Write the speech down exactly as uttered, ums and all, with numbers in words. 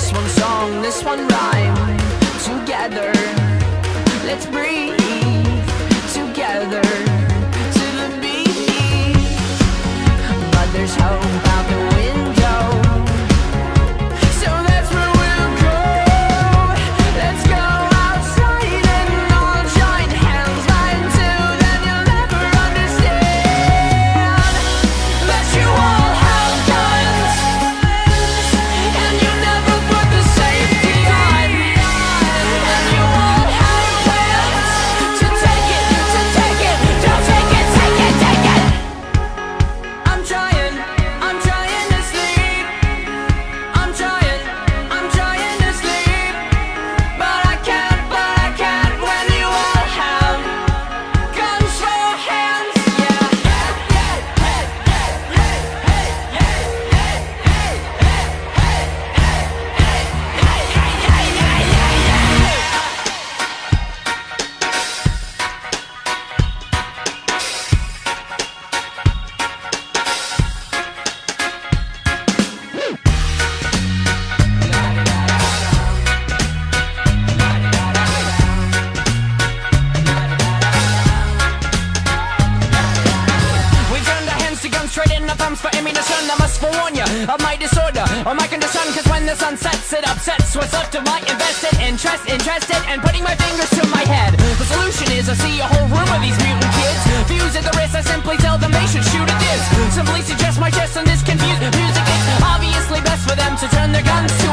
this one song, this one rhyme. Together, let's breathe together to the beat. But there's hope out the window, so that's where we'll go. Let's go outside and all join hands. Line two, then you'll never understand that you all have guns, and you never put the safety on, and you all have plans to take it, to take it, don't take it, take it, take it. I'm trying, I'm trying to sleep. I'm trying, I'm trying to sleep, but I can't, but I can't when you all have guns for hands. Yeah. We turned our hands to guns, trading our thumbs for ammunition. I must forewarn you of my disorder, or my condition, cause when the sun sets, it upsets what's left of my invested interest, interested, and putting my fingers to my head. The solution is I see a whole room of these mutant kids. Fuse at the wrist, I simply tell them they should shoot at this. Simply suggest my chest and this confused music. It's obviously best for them to turn their guns to